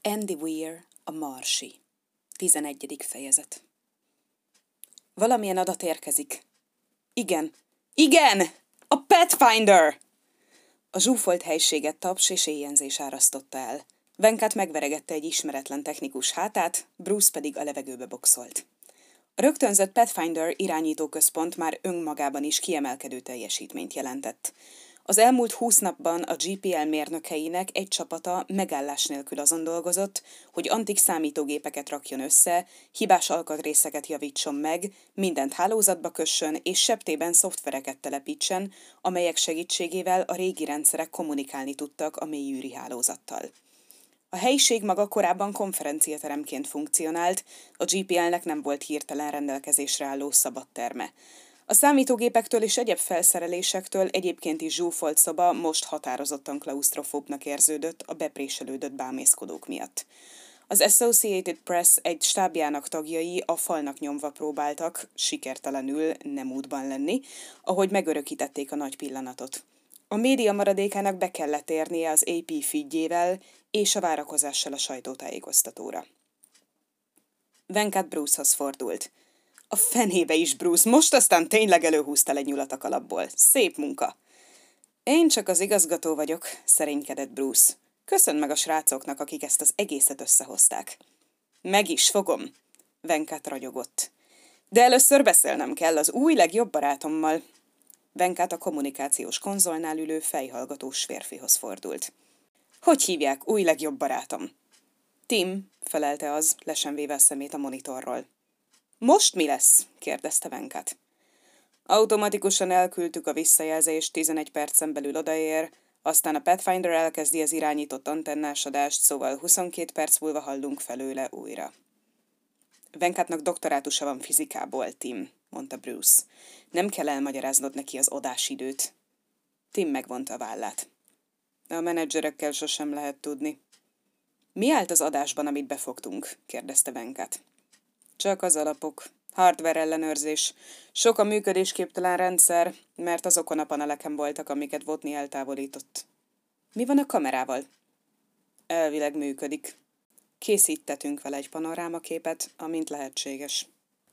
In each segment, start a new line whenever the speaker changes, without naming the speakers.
Andy Weir, a marsi. 11. fejezet. Valamilyen adat érkezik. Igen! Igen! A Pathfinder! A zsúfolt helységet taps és éjjenzés árasztotta el. Venkat megveregette egy ismeretlen technikus hátát, Bruce pedig a levegőbe boxolt. A rögtönzött Pathfinder irányítóközpont már önmagában is kiemelkedő teljesítményt jelentett. Az elmúlt 20 napban a GPL mérnökeinek egy csapata megállás nélkül azon dolgozott, hogy antik számítógépeket rakjon össze, hibás alkatrészeket javítson meg, mindent hálózatba kössön és septében szoftvereket telepítsen, amelyek segítségével a régi rendszerek kommunikálni tudtak a mélyűri hálózattal. A helyiség maga korábban konferenciateremként funkcionált, a GPL-nek nem volt hirtelen rendelkezésre álló szabad terme. A számítógépektől és egyéb felszerelésektől egyébként is zsúfolt szoba most határozottan klausztrofóbnak érződött a bepréselődött bámészkodók miatt. Az Associated Press egy stábjának tagjai a falnak nyomva próbáltak, sikertelenül nem útban lenni, ahogy megörökítették a nagy pillanatot. A média maradékának be kellett érnie az AP feedjével és a várakozással a sajtótájékoztatóra. Venkat Brucehoz fordult. A fenébe is, Bruce, most aztán tényleg előhúztál egy nyulat a kalapból. Szép munka. Én csak az igazgató vagyok, szerénykedett Bruce. Köszönd meg a srácoknak, akik ezt az egészet összehozták. Meg is fogom, Venkat ragyogott. De először beszélnem kell az új legjobb barátommal. Venkat a kommunikációs konzolnál ülő fejhallgatós férfihoz fordult. Hogy hívják, új legjobb barátom? Tim, felelte az, le sem véve a szemét a monitorról. Most mi lesz? kérdezte Venkat. Automatikusan elküldtük a visszajelzést, 11 percen belül odaér, aztán a Pathfinder elkezdi az irányított antennásodást, szóval 22 perc múlva hallunk felőle újra. Venkatnak doktorátusa van fizikából, Tim, mondta Bruce. Nem kell elmagyaráznod neki az adásidőt. Tim megvonta a vállát. A menedzserekkel sosem lehet tudni. Mi állt az adásban, amit befogtunk? kérdezte Venkat. Csak az alapok. Hardware ellenőrzés. Sok a működésképtelen rendszer, mert azokon a paneleken voltak, amiket Votni eltávolított. Mi van a kamerával? Elvileg működik. Készítetünk vele egy panorámaképet, amint lehetséges.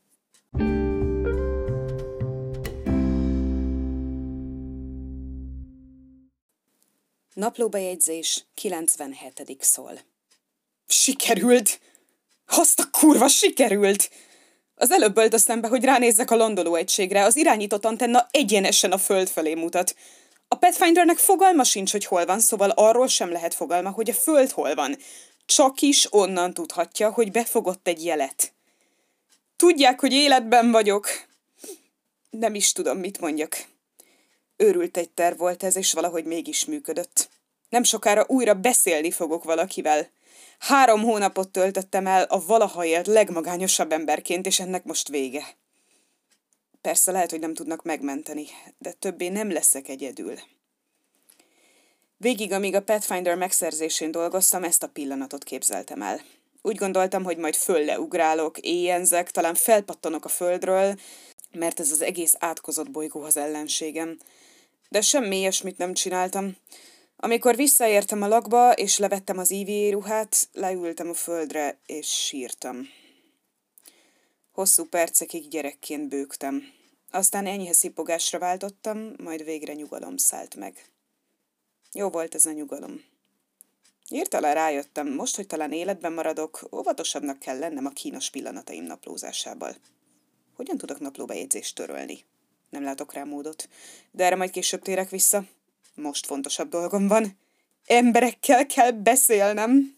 Naplóbejegyzés 97. szól. Sikerült! Azt a kurva sikerült! Az előbb ölt a szembe, hogy ránézzek a landolóegységre, az irányított antenna egyenesen a föld felé mutat. A Pathfindernek fogalma sincs, hogy hol van, szóval arról sem lehet fogalma, hogy a föld hol van. Csak is onnan tudhatja, hogy befogott egy jelet. Tudják, hogy életben vagyok. Nem is tudom, mit mondjak. Őrült egy terv volt ez, és valahogy mégis működött. Nem sokára újra beszélni fogok valakivel. 3 hónapot töltöttem el a valaha élt legmagányosabb emberként, és ennek most vége. Persze lehet, hogy nem tudnak megmenteni, de többé nem leszek egyedül. Végig, amíg a Pathfinder megszerzésén dolgoztam, ezt a pillanatot képzeltem el. Úgy gondoltam, hogy majd fölleugrálok, éjjenzek, talán felpattanok a földről, mert ez az egész átkozott bolygó az ellenségem. De semmi ilyesmit nem csináltam. Amikor visszaértem a lakba, és levettem az EVA ruhát, leültem a földre, és sírtam. Hosszú percekig gyerekként bőgtem. Aztán enyhe szipogásra váltottam, majd végre nyugalom szállt meg. Jó volt ez a nyugalom. Hirtelen rájöttem, most, hogy talán életben maradok, óvatosabbnak kell lennem a kínos pillanataim naplózásával. Hogyan tudok naplóbejegyzést törölni? Nem látok rá módot, de erre majd később térek vissza. Most fontosabb dolgom van. Emberekkel kell beszélnem.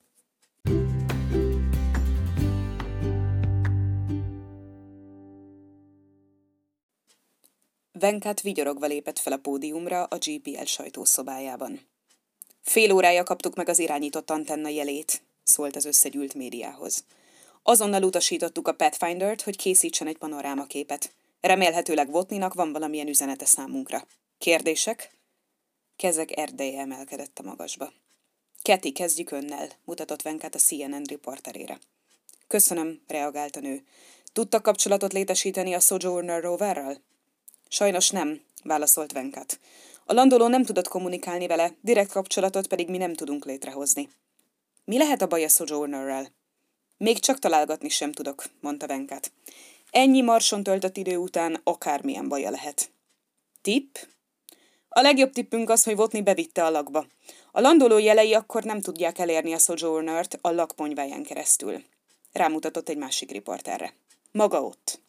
Venkat vigyorogva lépett fel a pódiumra a GPL sajtószobájában. Fél órája kaptuk meg az irányított antenna jelét, szólt az összegyűlt médiához. Azonnal utasítottuk a Pathfindert, hogy készítsen egy panorámaképet. Remélhetőleg Votninak van valamilyen üzenete számunkra. Kérdések? Kezek erdeje emelkedett a magasba. Kathy, kezdjük önnel, mutatott Venkat a CNN riporterére. Köszönöm, reagált a nő. Tudtak kapcsolatot létesíteni a Sojourner roverrel? Sajnos nem, válaszolt Venkat. A landoló nem tudott kommunikálni vele, direkt kapcsolatot pedig mi nem tudunk létrehozni. Mi lehet a baj a Sojournerrel? Még csak találgatni sem tudok, mondta Venkat. Ennyi Marson töltött idő után akármilyen baja lehet. Tipp? A legjobb tippünk az, hogy Watney bevitte a lakba. A landoló jelei akkor nem tudják elérni a Sojournert a lak ponyváján keresztül. Rámutatott egy másik riporterre. Maga ott.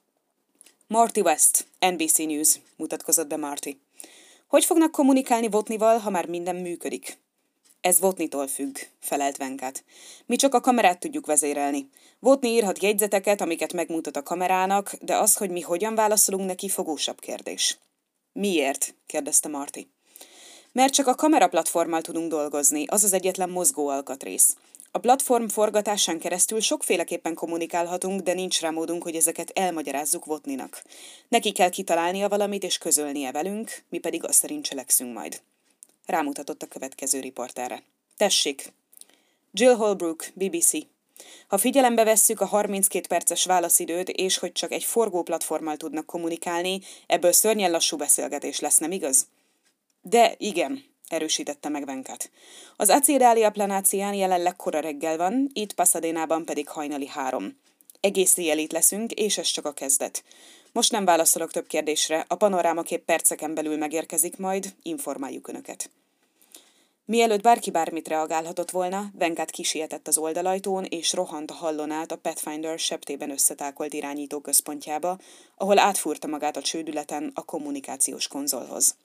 Marty West, NBC News, mutatkozott be Marty. Hogy fognak kommunikálni Watneyval, ha már minden működik? Ez Watneytól függ, felelt Venkat. Mi csak a kamerát tudjuk vezérelni. Watney írhat jegyzeteket, amiket megmutat a kamerának, de az, hogy mi hogyan válaszolunk neki, fogósabb kérdés. Miért? kérdezte Marty. Mert csak a kameraplatformmal tudunk dolgozni, az az egyetlen mozgó alkatrész. A platform forgatásán keresztül sokféleképpen kommunikálhatunk, de nincs rá módunk, hogy ezeket elmagyarázzuk Watneynak. Neki kell kitalálnia valamit és közölnie velünk, mi pedig azt szerint cselekszünk majd. Rámutatott a következő riporterre. Tessék! Jill Holbrook, BBC. Ha figyelembe vesszük a 32 perces válaszidőt, és hogy csak egy forgóplatformmal tudnak kommunikálni, ebből szörnyen lassú beszélgetés lesz, nem igaz? De igen, erősítette meg Venkat. Az Acidalia Planácián jelenleg kora reggel van, itt Pasadenában pedig hajnali 3. Egész éjjel itt leszünk, és ez csak a kezdet. Most nem válaszolok több kérdésre, a panorámakép perceken belül megérkezik majd, informáljuk önöket. Mielőtt bárki bármit reagálhatott volna, Venkat kisietett az oldalajtón, és rohant a hallon át a Pathfinder septében összetákolt irányító központjába, ahol átfúrta magát a csődületen a kommunikációs konzolhoz.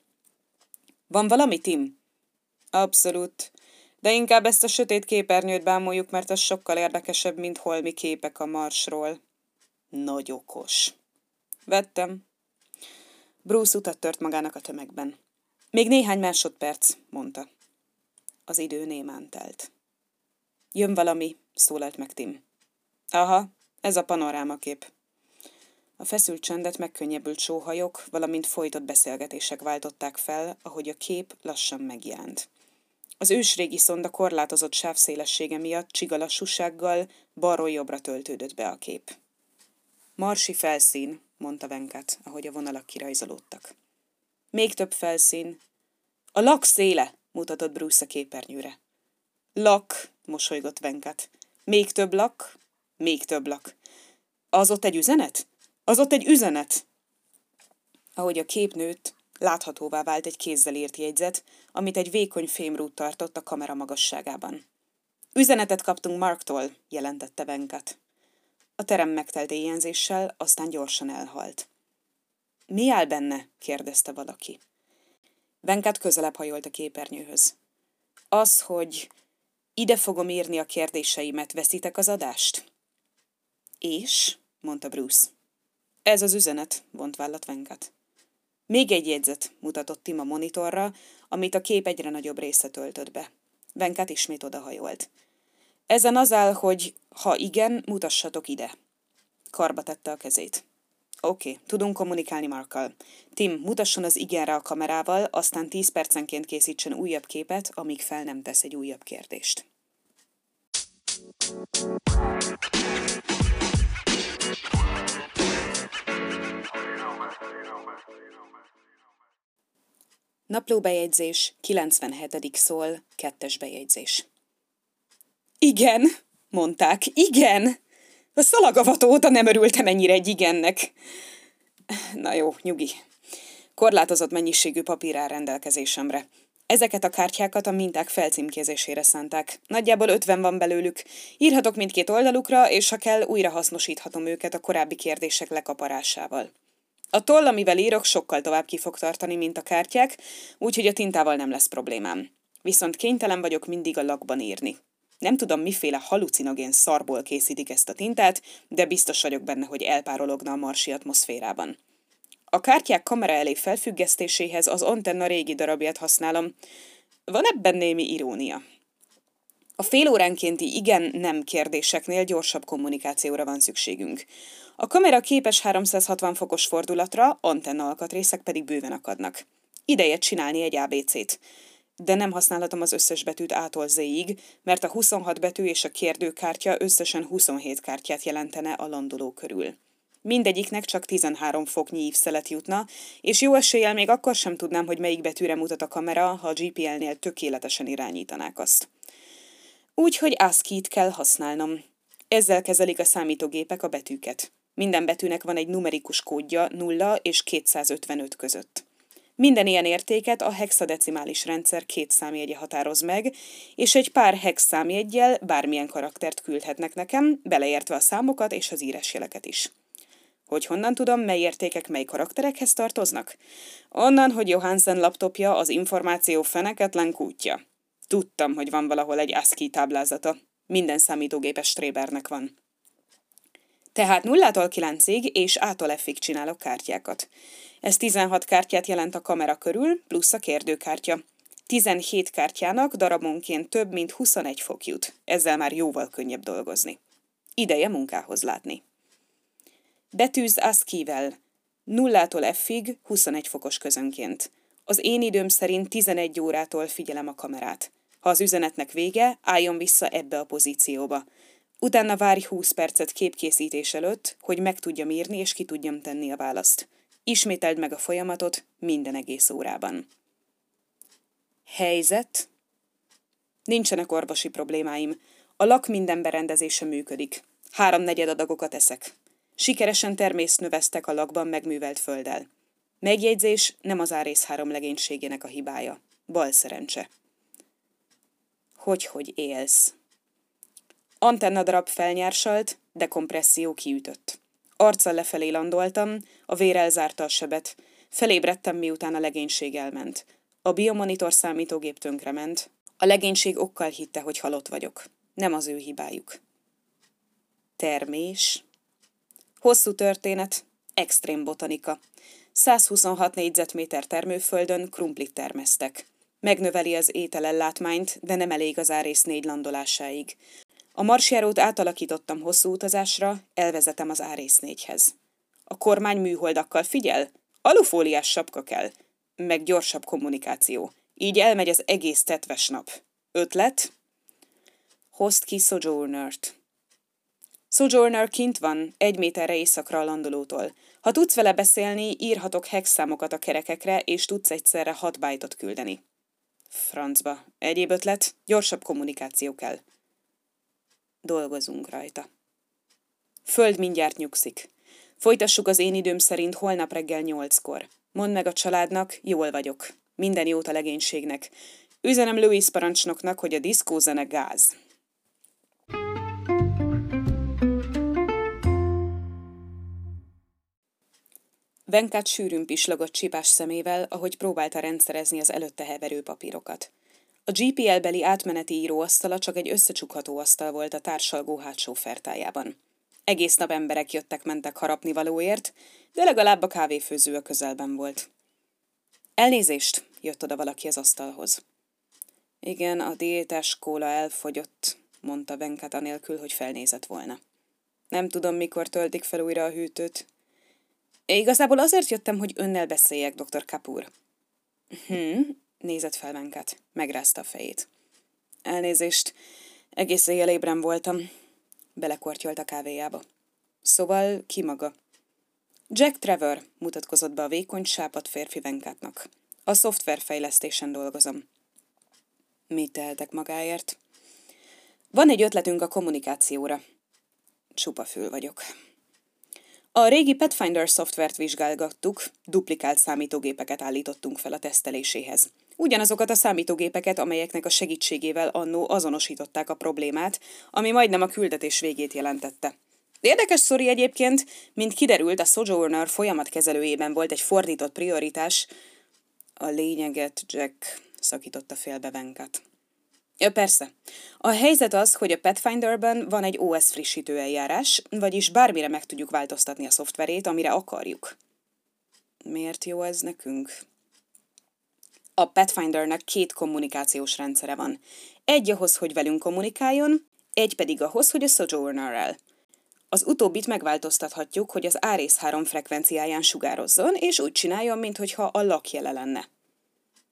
Van valami, Tim? Abszolút. De inkább ezt a sötét képernyőt bámuljuk, mert az sokkal érdekesebb, mint holmi képek a Marsról. Nagy okos. Vettem. Bruce utat tört magának a tömegben. Még néhány másodperc, mondta. Az idő némán telt. Jön valami, szólalt meg Tim. Aha, ez a panorámakép. A feszült csendet megkönnyebbült sóhajok, valamint folytott beszélgetések váltották fel, ahogy a kép lassan megjelent. Az ősrégi szonda korlátozott sávszélessége miatt csiga lassúsággal balról jobbra töltődött be a kép. Marsi felszín, mondta Venkat, ahogy a vonalak kirajzolódtak. Még több felszín. A lak széle, mutatott Bruce a képernyőre. Lak, mosolygott Venkat. Még több lak, még több lak. Az ott egy üzenet? Az ott egy üzenet! Ahogy a kép nőtt, láthatóvá vált egy kézzel írt jegyzet, amit egy vékony fémrúd tartott a kamera magasságában. Üzenetet kaptunk Marktól, jelentette Venkat. A terem megtelt éjjenzéssel, aztán gyorsan elhalt. Mi áll benne? kérdezte valaki. Venkat közelebb hajolt a képernyőhöz. Az, hogy ide fogom írni a kérdéseimet, veszitek az adást? És? Mondta Bruce. Ez az üzenet, vont vállat Venkat. Még egy jegyzet, mutatott Tim a monitorra, amit a kép egyre nagyobb része töltött be. Venkat ismét odahajolt. Ezen az áll, hogy ha igen, mutassatok ide. Karba tette a kezét. Oké, tudunk kommunikálni Markkal. Tim, mutasson az igenre a kamerával, aztán 10 percenként készítsen újabb képet, amíg fel nem tesz egy újabb kérdést. Naplóbejegyzés, 97. szól, 2. bejegyzés. Igen, mondták, igen! A szalagavató óta nem örültem ennyire egy igennek. Na jó, nyugi. Korlátozott mennyiségű papír áll rendelkezésemre. Ezeket a kártyákat a minták felcímkézésére szánták. Nagyjából 50 van belőlük. Írhatok mindkét oldalukra, és ha kell, újra hasznosíthatom őket a korábbi kérdések lekaparásával. A toll, amivel írok, sokkal tovább ki fog tartani, mint a kártyák, úgyhogy a tintával nem lesz problémám. Viszont kénytelen vagyok mindig a lakban írni. Nem tudom, miféle halucinogén szarból készítik ezt a tintát, de biztos vagyok benne, hogy elpárologna a marsi atmoszférában. A kártyák kamera elé felfüggesztéséhez az antenna régi darabját használom. Van ebben némi irónia. A félóránkénti igen-nem kérdéseknél gyorsabb kommunikációra van szükségünk. A kamera képes 360 fokos fordulatra, antenna alkatrészek pedig bőven akadnak. Ideje csinálni egy ABC-t. De nem használhatom az összes betűt A-tól Z-ig, mert a 26 betű és a kérdőkártya összesen 27 kártyát jelentene a landoló körül. Mindegyiknek csak 13 foknyi ívszelet jutna, és jó eséllyel még akkor sem tudnám, hogy melyik betűre mutat a kamera, ha a GPL-nél tökéletesen irányítanák azt. Úgyhogy ASCII-t kell használnom. Ezzel kezelik a számítógépek a betűket. Minden betűnek van egy numerikus kódja 0 és 255 között. Minden ilyen értéket a hexadecimális rendszer 2 számjegye határoz meg, és egy pár hex számjeggyel bármilyen karaktert küldhetnek nekem, beleértve a számokat és az írásjeleket is. Hogy honnan tudom, mely értékek mely karakterekhez tartoznak? Onnan, hogy Johansen laptopja az információ feneketlen kútja. Tudtam, hogy van valahol egy ASCII táblázata. Minden számítógépes Strébernek van. Tehát 0-tól 9-ig és A-tól F-ig csinálok kártyákat. Ez 16 kártyát jelent a kamera körül, plusz a kérdőkártya. 17 kártyának darabonként több mint 21 fok jut. Ezzel már jóval könnyebb dolgozni. Ideje munkához látni. Betűz ASCII-vel. 0-tól F-ig 21 fokos közönként. Az én időm szerint 11 órától figyelem a kamerát. Ha az üzenetnek vége, álljon vissza ebbe a pozícióba. Utána várj 20 percet képkészítés előtt, hogy meg tudjam írni és ki tudjam tenni a választ. Ismételd meg a folyamatot minden egész órában. Helyzet? Nincsenek orvosi problémáim. A lak minden berendezése működik. 3/4 adagokat eszek. Sikeresen természnöveztek a lakban megművelt földdel. Megjegyzés, nem az Árész 3 legénységének a hibája. Bal szerencse. Hogy élsz? Antennadarab felnyársalt, dekompresszió kiütött. Arccal lefelé landoltam, a vér elzárta a sebet. Felébredtem, miután a legénység elment. A biomonitor számítógép tönkrement. A legénység okkal hitte, hogy halott vagyok. Nem az ő hibájuk. Termés. Hosszú történet, extrém botanika. 126 négyzetméter termőföldön krumplit termesztek. Megnöveli az ételellátmányt, de nem elég az Árész 4 landolásáig. A marsjárót átalakítottam hosszú utazásra, elvezetem az Árész 4-hez. A kormány műholdakkal figyel? Alufóliás sapka kell. Meg gyorsabb kommunikáció. Így elmegy az egész tetves nap. Ötlet? Hozd ki Sojournert. Sojourner kint van, 1 méterre északra a landolótól. Ha tudsz vele beszélni, írhatok hexszámokat a kerekekre, és tudsz egyszerre 6 byte-ot küldeni. Francba. Egyéb ötlet? Gyorsabb kommunikáció kell. Dolgozunk rajta. Föld mindjárt nyugszik. Folytassuk az én időm szerint holnap reggel 8-kor. Mondd meg a családnak, jól vagyok. Minden jót a legénységnek. Üzenem Louis parancsnoknak, hogy a diszkózene gáz. Venkat sűrűn pislogott csipás szemével, ahogy próbálta rendszerezni az előtte heverő papírokat. A GPL-beli átmeneti íróasztala csak egy összecsukható asztal volt a társalgó hátsó fertájában. Egész nap emberek jöttek-mentek harapnivalóért, de legalább a kávéfőző a közelben volt. Elnézést, jött oda valaki az asztalhoz. Igen, a diétás kóla elfogyott, mondta Venkat anélkül, hogy felnézett volna. Nem tudom, mikor töltik fel újra a hűtőt. Igazából azért jöttem, hogy önnel beszéljek, dr. Kapoor. Nézett fel Venkat, megrázta a fejét. Elnézést, egész éjjel ébren voltam. Belekortyolt a kávéjába. Szóval ki maga? Jack Trevor, mutatkozott be a vékony, sápadt férfi Venkatnak. A szoftverfejlesztésen dolgozom. Mit tehetek magáért? Van egy ötletünk a kommunikációra. Csupa fül vagyok. A régi Pathfinder szoftvert vizsgálgattuk, duplikált számítógépeket állítottunk fel a teszteléséhez. Ugyanazokat a számítógépeket, amelyeknek a segítségével annó azonosították a problémát, ami majdnem a küldetés végét jelentette. Érdekes sztori egyébként, mint kiderült, a Sojourner folyamatkezelőjében volt egy fordított prioritás. A lényeget, Jack, szakította félbe Venkat. Ja, persze. A helyzet az, hogy a Pathfinderben van egy OS frissítő eljárás, vagyis bármire meg tudjuk változtatni a szoftverét, amire akarjuk. Miért jó ez nekünk? A Pathfindernek 2 kommunikációs rendszere van. Egy ahhoz, hogy velünk kommunikáljon, egy pedig ahhoz, hogy a Sojournerrel. Az utóbbit megváltoztathatjuk, hogy az Árész 3 frekvenciáján sugározzon, és úgy csináljon, minthogyha a lakjele lenne.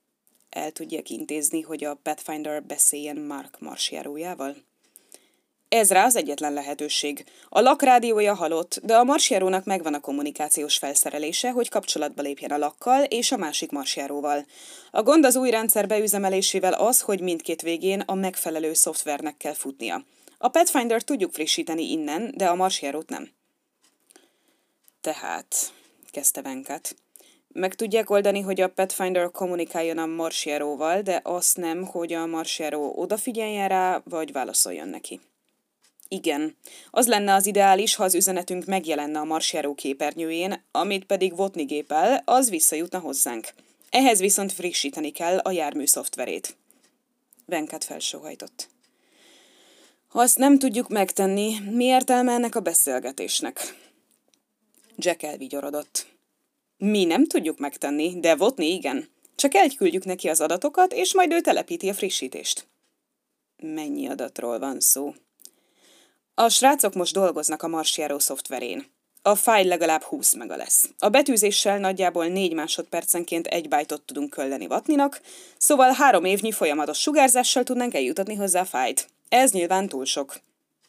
El tudják intézni, hogy a Pathfinder beszéljen Mark marsjárójával? Ez rá az egyetlen lehetőség. A lak rádiója halott, de a marsjárónak megvan a kommunikációs felszerelése, hogy kapcsolatba lépjen a lakkal és a másik marsjáróval. A gond az új rendszer beüzemelésével az, hogy mindkét végén a megfelelő szoftvernek kell futnia. A Pathfinder tudjuk frissíteni innen, de a marsjárót nem. Tehát, kezdte Venkat. Meg tudják oldani, hogy a Pathfinder kommunikáljon a marsjáróval, de azt nem, hogy a marsjáró odafigyeljen rá, vagy válaszoljon neki. Igen, az lenne az ideális, ha az üzenetünk megjelenne a marsjáró képernyőjén, amit pedig Votni gépel, az visszajutna hozzánk. Ehhez viszont frissíteni kell a jármű szoftverét. Venkat felsóhajtott. Ha azt nem tudjuk megtenni, mi értelme ennek a beszélgetésnek? Jack elvigyorodott. Mi nem tudjuk megtenni, de Votni igen. Csak elküldjük neki az adatokat, és majd ő telepíti a frissítést. Mennyi adatról van szó? A srácok most dolgoznak a marsjáró szoftverén. A fájl legalább 20 mega lesz. A betűzéssel nagyjából 4 másodpercenként 1 byte-ot tudunk küldeni Vatninak, szóval 3 évnyi folyamatos sugárzással tudnánk eljutatni hozzá a fájlt. Ez nyilván túl sok.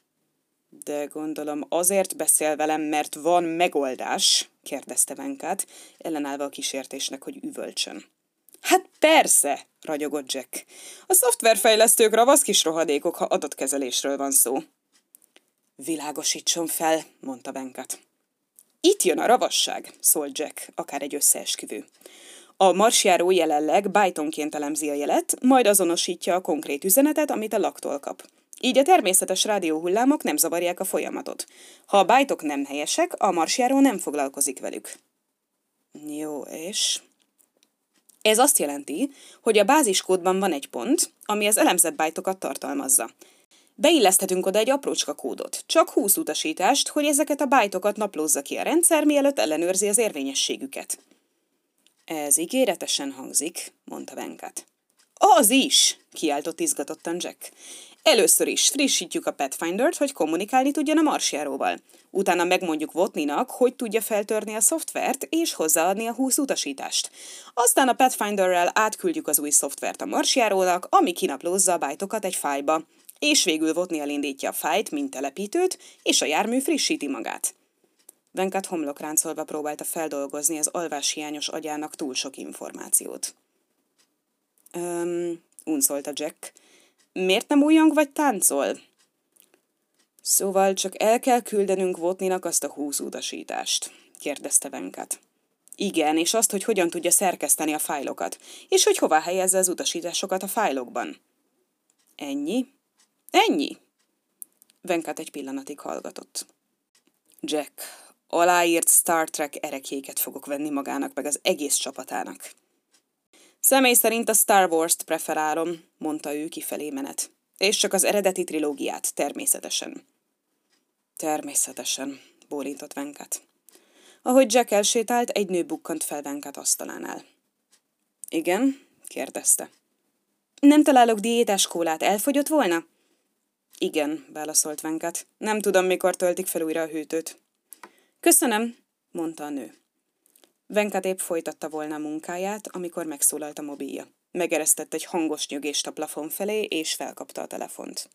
De gondolom azért beszél velem, mert van megoldás, kérdezte Venkat, ellenállva a kísértésnek, hogy üvölcsön. Hát persze, ragyogott Jack. A szoftverfejlesztők ravasz kis rohadékok, ha adatkezelésről van szó. Világosítson fel, mondta Venkat. Itt jön a ravasság, szólt Jack, akár egy összeesküvő. A marsjáró jelenleg bytonként elemzi a jelet, majd azonosítja a konkrét üzenetet, amit a laktól kap. Így a természetes rádióhullámok nem zavarják a folyamatot. Ha a bytok nem helyesek, a marsjáró nem foglalkozik velük. Jó, és? Ez azt jelenti, hogy a báziskódban van egy pont, ami az elemzett bytokat tartalmazza. Beilleszthetünk oda egy aprócska kódot, csak 20 utasítást, hogy ezeket a bytokat naplózza ki a rendszer, mielőtt ellenőrzi az érvényességüket. Ez ígéretesen hangzik, mondta Venkat. Az is, kiáltott izgatottan Jack. Először is frissítjük a Pathfindert, hogy kommunikálni tudjon a marsjáróval. Utána megmondjuk Votninak, hogy tudja feltörni a szoftvert és hozzáadni a 20 utasítást. Aztán a Pathfinderrel átküldjük az új szoftvert a marsjárónak, ami kinaplózza a bytokat egy fájlba. És végül Votni elindítja a fájlt, mint telepítőt, és a jármű frissíti magát. Venkat homlokráncolva próbálta feldolgozni az alváshiányos agyának túl sok információt. Unszolta Jack. Miért nem újjong vagy táncol? Szóval csak el kell küldenünk Votninak azt a 20 utasítást, kérdezte Venkat. Igen, és azt, hogy hogyan tudja szerkeszteni a fájlokat, és hogy hová helyezze az utasításokat a fájlokban. Ennyi? Ennyi? Venkat egy pillanatig hallgatott. Jack, aláírt Star Trek erekjéket fogok venni magának, meg az egész csapatának. Személy szerint a Star Wars-t preferálom, mondta ő kifelé menet. És csak az eredeti trilógiát, természetesen. Természetesen, bólintott Venkat. Ahogy Jack elsétált, egy nő bukkant fel Venkat asztalánál. Igen? kérdezte. Nem találok diétás kólát, elfogyott volna? Igen, válaszolt Venkat. Nem tudom, mikor töltik fel újra a hűtőt. Köszönöm, mondta a nő. Venkat épp folytatta volna a munkáját, amikor megszólalt a mobilja. Megeresztett egy hangos nyögést a plafon felé, és felkapta a telefont.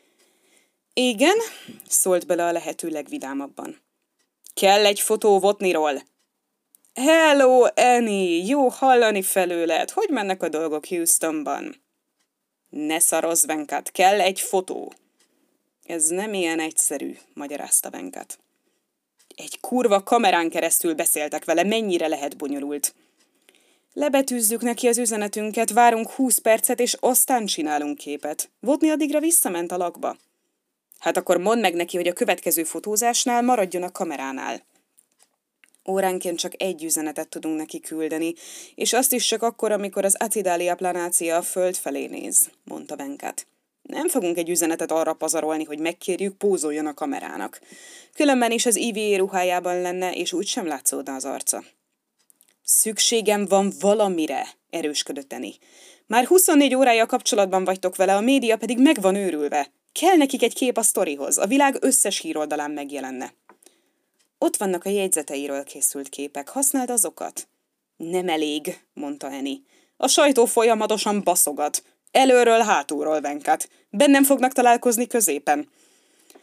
Igen, szólt bele a lehető legvidámabban. Kell egy fotó Votniról. Hello, Annie, jó hallani felőled. Hogy mennek a dolgok Houstonban? Ne szarozz, Venkat, kell egy fotó. Ez nem ilyen egyszerű, magyarázta Venkat. Egy kurva kamerán keresztül beszéltek vele, mennyire lehet bonyolult. Lebetűzzük neki az üzenetünket, várunk 20 percet, és aztán csinálunk képet. Votni addigra visszament a lakba. Hát akkor mondd meg neki, hogy a következő fotózásnál maradjon a kameránál. Óránként csak egy üzenetet tudunk neki küldeni, és azt is csak akkor, amikor az Acidalia planácia a föld felé néz, mondta Venkat. Nem fogunk egy üzenetet arra pazarolni, hogy megkérjük, pózoljon a kamerának. Különben is az EVA ruhájában lenne, és úgysem látszódna az arca. Szükségem van valamire, erősködött Annie. Már 24 órája kapcsolatban vagytok vele, a média pedig meg van őrülve. Kell nekik egy kép a sztorihoz, a világ összes híroldalán megjelenne. Ott vannak a jegyzeteiről készült képek, használd azokat. Nem elég, mondta Annie. A sajtó folyamatosan baszogat. Előről, hátulról, Venkat. Bennem fognak találkozni középen.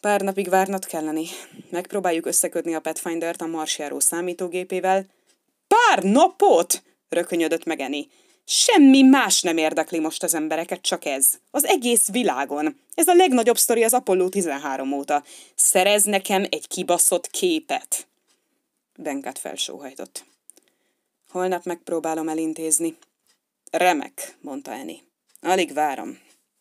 Pár napig várnod kelleni. Megpróbáljuk összekötni a Pathfindert a marsjáró számítógépével. Pár napot? Rökönyödött meg Annie. Semmi más nem érdekli most az embereket, csak ez. Az egész világon. Ez a legnagyobb sztori az Apollo 13 óta. Szerez nekem egy kibaszott képet. Venkat felsóhajtott. Holnap megpróbálom elintézni. Remek, mondta Annie. Alig várom.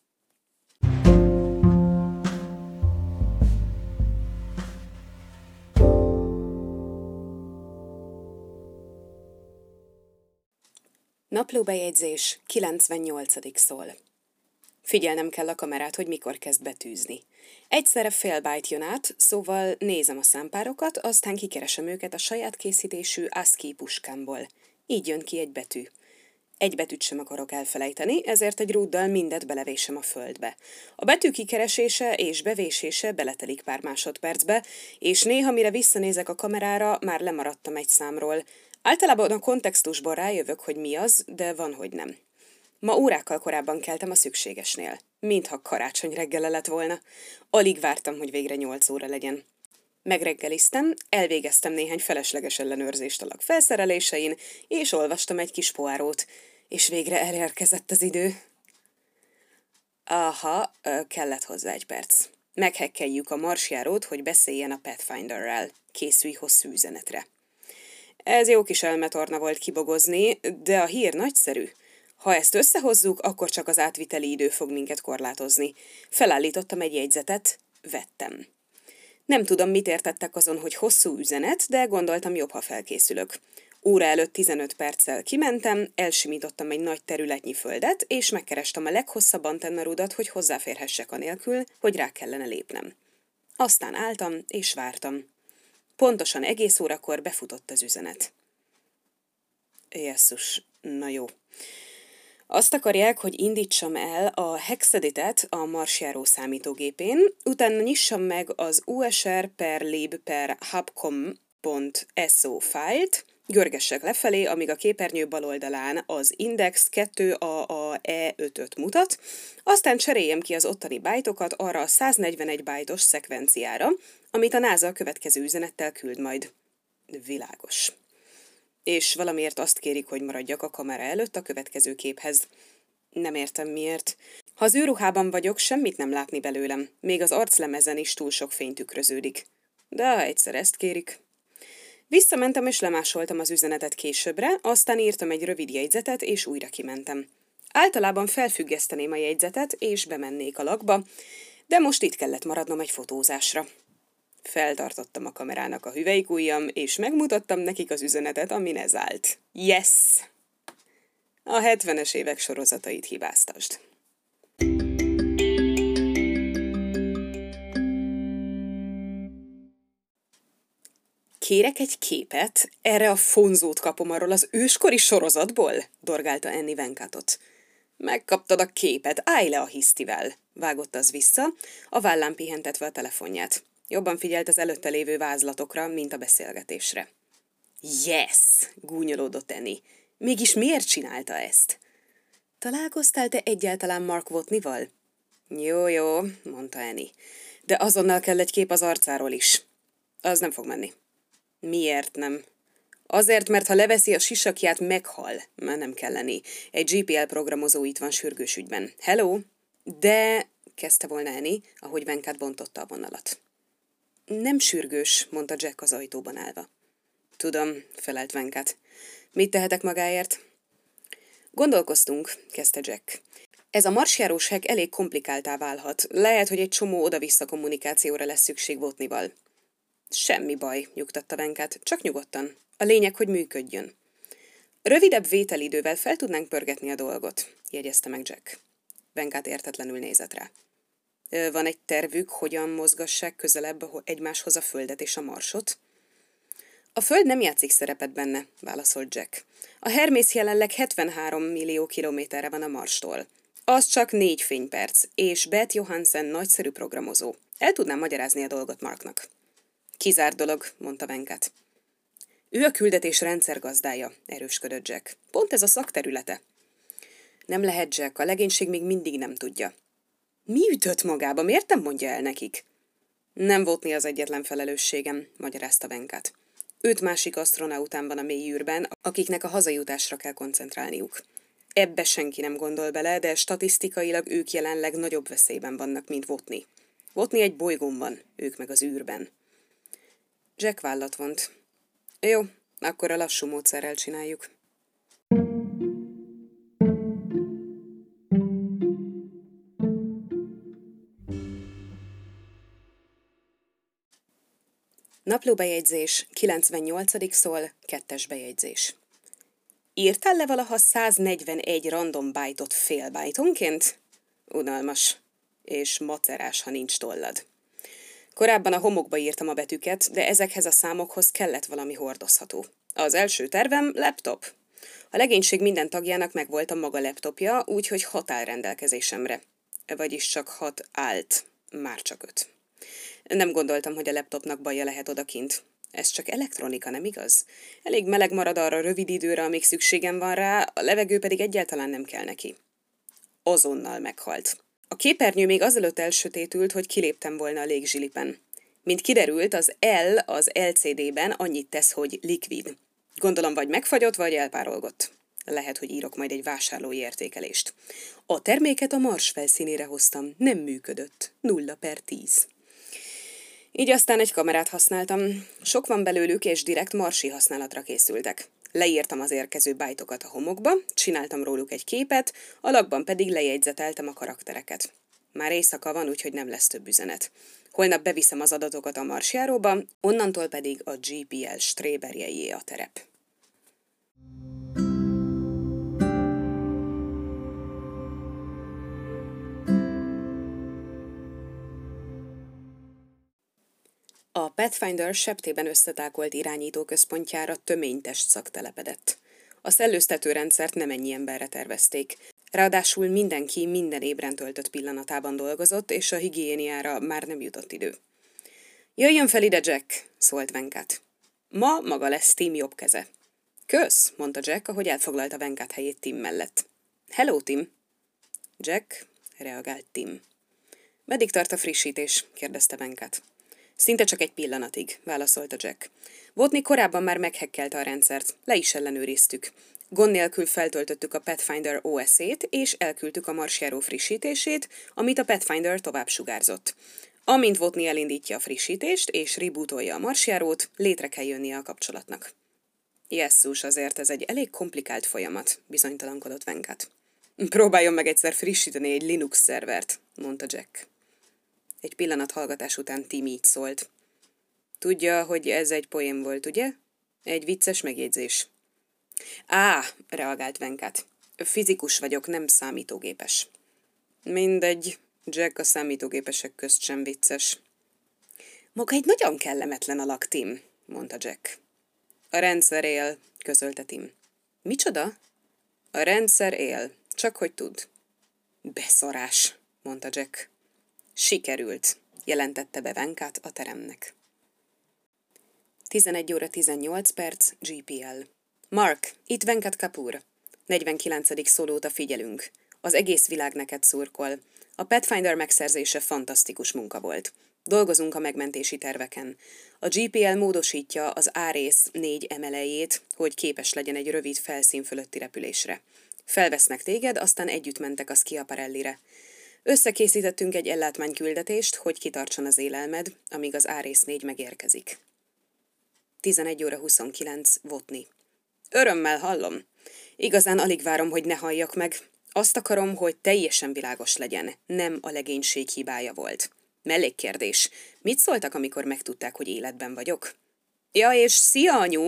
Naplóbejegyzés 98. szól. Figyelnem kell a kamerát, hogy mikor kezd betűzni. Egyszerre fél byte jön át, szóval nézem a számpárokat, aztán kikeresem őket a saját készítésű ASCII puskámból. Így jön ki egy betű. Egy betűt sem akarok elfelejteni, ezért egy rúddal mindet belevésem a földbe. A betű kikeresése és bevésése beletelik pár másodpercbe, és néha, mire visszanézek a kamerára, már lemaradtam egy számról. Általában a kontextusból rájövök, hogy mi az, de van, hogy nem. Ma órákkal korábban keltem a szükségesnél. Mintha karácsony reggele lett volna. Alig vártam, hogy végre 8 óra legyen. Megreggeliztem, elvégeztem néhány felesleges ellenőrzést a felszerelésein, és olvastam egy kis Poirót, és végre elérkezett az idő. Aha, kellett hozzá egy perc. Meghekkeljük a marsjárót, hogy beszéljen a Pathfinderrel. Készülj hosszú üzenetre. Ez jó kis elmetorna volt kibogozni, de a hír nagyszerű. Ha ezt összehozzuk, akkor csak az átviteli idő fog minket korlátozni. Felállítottam egy jegyzetet, vettem. Nem tudom, mit értettek azon, hogy hosszú üzenet, de gondoltam, jobb, ha felkészülök. Óra előtt 15 perccel kimentem, elsimítottam egy nagy területnyi földet, és megkerestem a leghosszabb antennarudat, hogy hozzáférhessek anélkül, hogy rá kellene lépnem. Aztán álltam, és vártam. Pontosan egész órakor befutott az üzenet. Jesszus, na jó. Azt akarják, hogy indítsam el a Hexeditet a marsjáró számítógépén, utána nyissam meg az usr/lib/hubcom.so fájlt, görgessek lefelé, amíg a képernyő bal oldalán az index 2AAE55 mutat, aztán cseréljem ki az ottani bájtokat arra a 141 bájtos szekvenciára, amit a NASA a következő üzenettel küld majd. Világos. És valamiért azt kérik, hogy maradjak a kamera előtt a következő képhez. Nem értem miért. Ha az őruhában vagyok, semmit nem látni belőlem, még az arclemezen is túl sok fény tükröződik. De ha egyszer ezt kérik. Visszamentem és lemásoltam az üzenetet későbbre, aztán írtam egy rövid jegyzetet, és újra kimentem. Általában felfüggeszteném a jegyzetet, és bemennék a lakba, de most itt kellett maradnom egy fotózásra. Feltartottam a kamerának a hüvelykujjam, és megmutattam nekik az üzenetet, amin ez állt. Yes! A 70-es évek sorozatait hibáztasd. Kérek egy képet? Erre a fonzót kapom arról az őskori sorozatból? Dorgálta Annie Venkatot. Megkaptad a képet, állj le a hisztivel, vágott az vissza, a vállán pihentetve a telefonját. Jobban figyelt az előtte lévő vázlatokra, mint a beszélgetésre. Yes! Gúnyolódott Annie. Mégis miért csinálta ezt? Találkoztál te egyáltalán Mark Watney-val? Jó, mondta Annie. De azonnal kell egy kép az arcáról is. Az nem fog menni. Miért nem? Azért, mert ha leveszi a sisakját, meghal. Már nem kell lenni. Egy GPL programozó itt van sürgős ügyben. Hello? De... kezdte volna Annie, ahogy Venkat bontotta a vonalat. Nem sürgős, mondta Jack az ajtóban állva. Tudom, felelt Venkat. Mit tehetek magáért? Gondolkoztunk, kezdte Jack. Ez a marsjárós hack elég komplikáltá válhat. Lehet, hogy egy csomó oda-vissza kommunikációra lesz szükség Watney-val. Semmi baj, nyugtatta Venkat, csak nyugodtan. A lényeg, hogy működjön. Rövidebb vételidővel fel tudnánk pörgetni a dolgot, jegyezte meg Jack. Venkat értetlenül nézett rá. Van egy tervük, hogyan mozgassák közelebb egymáshoz a Földet és a Marsot? A Föld nem játszik szerepet benne, válaszolt Jack. A Hermész jelenleg 73 millió kilométerre van a Marstól. Az csak 4 fényperc, és Beth Johansen nagyszerű programozó. El tudnám magyarázni a dolgot Marknak. Kizárt dolog, mondta Venkat. Ő a küldetés rendszergazdája, erősködött Jack. Pont ez a szakterülete. Nem lehet, Jack, a legénység még mindig nem tudja. Mi ütött magába? Miért nem mondja el nekik? Nem Votni az egyetlen felelősségem, magyarázta Venkat. 5 másik asztronaután van a mély űrben, akiknek a hazajutásra kell koncentrálniuk. Ebbe senki nem gondol bele, de statisztikailag ők jelenleg nagyobb veszélyben vannak, mint Votni. Votni egy bolygón van, ők meg az űrben. Jack vállat vont. Jó, akkor a lassú módszerrel csináljuk. Naplóbejegyzés, 98. szól, 2. bejegyzés. Írtál le valaha 141 random byte-ot fél byte-onként? Unalmas. És macerás, ha nincs tollad. Korábban a homokba írtam a betűket, de ezekhez a számokhoz kellett valami hordozható. Az első tervem laptop. A legénység minden tagjának megvolt a maga laptopja, úgyhogy 6 áll rendelkezésemre. Vagyis csak 6 állt, már csak 5. Nem gondoltam, hogy a laptopnak baja lehet odakint. Ez csak elektronika, nem igaz? Elég meleg marad arra rövid időre, amíg szükségem van rá, a levegő pedig egyáltalán nem kell neki. Azonnal meghalt. A képernyő még azelőtt elsötétült, hogy kiléptem volna a légzsilipen. Mint kiderült, az L az LCD-ben annyit tesz, hogy likvid. Gondolom vagy megfagyott, vagy elpárolgott. Lehet, hogy írok majd egy vásárlói értékelést. A terméket a Mars felszínére hoztam, nem működött. 0/10. Így aztán egy kamerát használtam. Sok van belőlük, és direkt marsi használatra készültek. Leírtam az érkező bájtokat a homokba, csináltam róluk egy képet, alakban pedig lejegyzeteltem a karaktereket. Már éjszaka van, úgyhogy nem lesz több üzenet. Holnap beviszem az adatokat a marsjáróba, onnantól pedig a GPL stréberjeié a terep. A Pathfinder septében összetákolt irányítóközpontjára töménytestszag telepedett. A szellőztetőrendszert nem ennyi emberre tervezték. Ráadásul mindenki minden ébren töltött pillanatában dolgozott, és a higiéniára már nem jutott idő. Jöjjön fel ide, Jack, szólt Venkat. Ma maga lesz Tim jobb keze. Kösz, mondta Jack, ahogy elfoglalta Venkat helyét Tim mellett. Hello, Tim. Jack, reagált Tim. Meddig tart a frissítés? kérdezte Venkat. Szinte csak egy pillanatig, válaszolta Jack. Votni korábban már meghekkelte a rendszert, le is ellenőriztük. Gond nélkül feltöltöttük a Pathfinder OS-ét, és elküldtük a marsjáró frissítését, amit a Pathfinder tovább sugárzott. Amint Votni elindítja a frissítést, és rebootolja a marsjárót, létre kell jönnie a kapcsolatnak. Jesszus, azért ez egy elég komplikált folyamat, bizonytalankodott Venkat. Próbáljon meg egyszer frissíteni egy Linux szervert, mondta Jack. Egy pillanat hallgatás után Tim így szólt. Tudja, hogy ez egy poém volt, ugye? Egy vicces megjegyzés. Reagált Venkat. Fizikus vagyok, nem számítógépes. Mindegy, Jack a számítógépesek közt sem vicces. Maga egy nagyon kellemetlen alak, Tim, mondta Jack. A rendszer él, közölte Tim. Micsoda? A rendszer él, csak hogy tud. Beszarás, mondta Jack. Sikerült, jelentette be Venkat a teremnek. 11:18 GPL. Mark, itt Venkat Kapoor. 49. szólóta figyelünk. Az egész világ neked szurkol. A Pathfinder megszerzése fantasztikus munka volt. Dolgozunk a megmentési terveken. A GPL módosítja az A-rész 4 emelejét, hogy képes legyen egy rövid felszín fölötti repülésre. Felvesznek téged, aztán együtt mentek a Schiaparellire. Összekészítettünk egy ellátmányküldetést, hogy kitartson az élelmed, amíg az A-rész 4 megérkezik. 11:29 Votni. Örömmel hallom. Igazán alig várom, hogy ne halljak meg. Azt akarom, hogy teljesen világos legyen. Nem a legénység hibája volt. Mellékkérdés. Mit szóltak, amikor megtudták, hogy életben vagyok? Ja, és szia, anyu!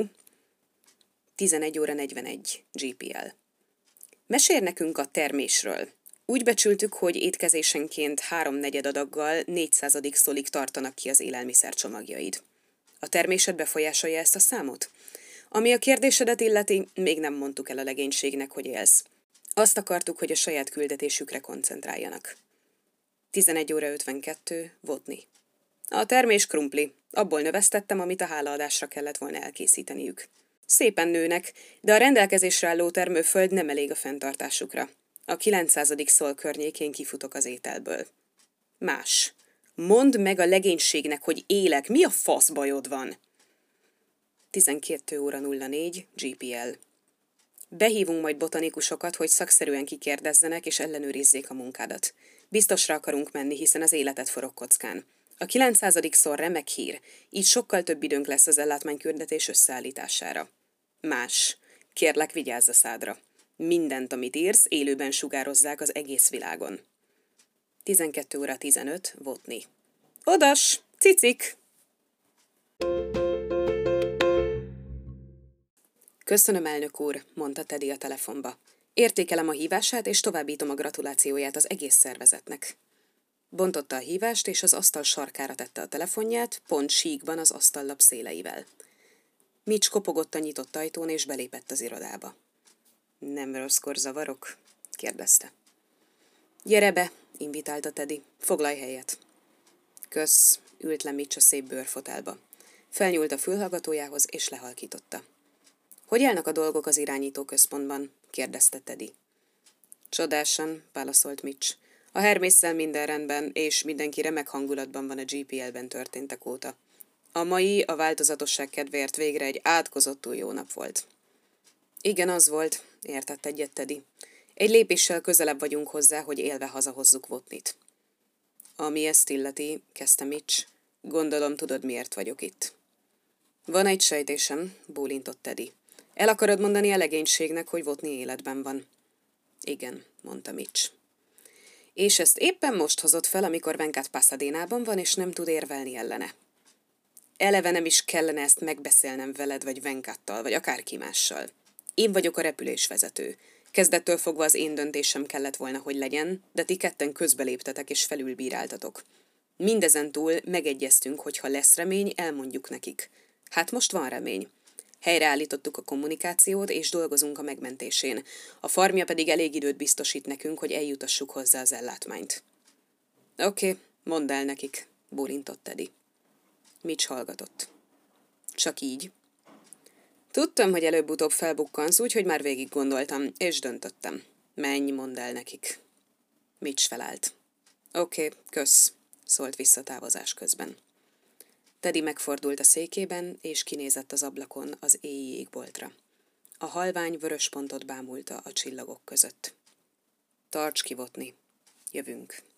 11:41 GPL. Mesél nekünk a termésről. Úgy becsültük, hogy étkezésenként 3/4 adaggal 400. szolig tartanak ki az élelmiszercsomagjaid. A termésed befolyásolja ezt a számot? Ami a kérdésedet illeti, még nem mondtuk el a legénységnek, hogy élsz. Azt akartuk, hogy a saját küldetésükre koncentráljanak. 11:52 Votni. A termés krumpli. Abból növesztettem, amit a hálaadásra kellett volna elkészíteniük. Szépen nőnek, de a rendelkezésre álló termőföld nem elég a fenntartásukra. A 900. szól környékén kifutok az ételből. Más. Mondd meg a legénységnek, hogy élek. Mi a fasz bajod van? 12:04 GPL. Behívunk majd botanikusokat, hogy szakszerűen kikérdezzenek és ellenőrizzék a munkádat. Biztosra akarunk menni, hiszen az életet forog kockán. A 900. szor remek hír, így sokkal több időnk lesz az ellátmányküldetés összeállítására. Más. Kérlek, vigyázz a szádra. Mindent, amit írsz, élőben sugározzák az egész világon. 12:15 Votni. Odas! Cicik! Köszönöm, elnök úr, mondta Teddy a telefonba. Értékelem a hívását, és továbbítom a gratulációját az egész szervezetnek. Bontotta a hívást, és az asztal sarkára tette a telefonját, pont síkban az asztallap széleivel. Mitch kopogott a nyitott ajtón, és belépett az irodába. Nem rosszkor zavarok? kérdezte. Gyere be, invitálta Teddy. Foglalj helyet. Kösz, ült le Mitch a szép bőrfotelba. Felnyúlt a fülhallgatójához, és lehalkította. Hogy állnak a dolgok az irányító központban? kérdezte Teddy. Csodásan, válaszolt Mitch. A Hermésszel minden rendben, és mindenki remek hangulatban van a GPL-ben történtek óta. A mai a változatosság kedvéért végre egy átkozottul jó nap volt. Igen, az volt, értett egyet Teddy. Egy lépéssel közelebb vagyunk hozzá, hogy élve hazahozzuk Votnit. Ami ezt illeti, kezdte Mitch, gondolom tudod, miért vagyok itt. Van egy sejtésem, bólintott Teddy. El akarod mondani a legénységnek, hogy Votni életben van? Igen, mondta Mitch. És ezt éppen most hozott fel, amikor Venkat Pasadénában van, és nem tud érvelni ellene. Eleve nem is kellene ezt megbeszélnem veled, vagy Venkattal, vagy akárki mással. Én vagyok a repülésvezető. Kezdettől fogva az én döntésem kellett volna, hogy legyen, de ti ketten közbeléptetek és felülbíráltatok. Mindezen túl megegyeztünk, hogy ha lesz remény, elmondjuk nekik. Hát most van remény. Helyreállítottuk a kommunikációt, és dolgozunk a megmentésén. A farmja pedig elég időt biztosít nekünk, hogy eljutassuk hozzá az ellátmányt. Oké, mondd el nekik, bólintott Teddy. Mitch hallgatott. Csak így. Tudtam, hogy előbb-utóbb felbukkansz, úgyhogy már végig gondoltam, és döntöttem. Menj, mondd el nekik. Mitch felállt. Oké, kösz, szólt vissza távozás közben. Teddy megfordult a székében, és kinézett az ablakon az éji égboltra. A halvány vörös pontot bámulta a csillagok között. Tarts ki, Votni. Jövünk.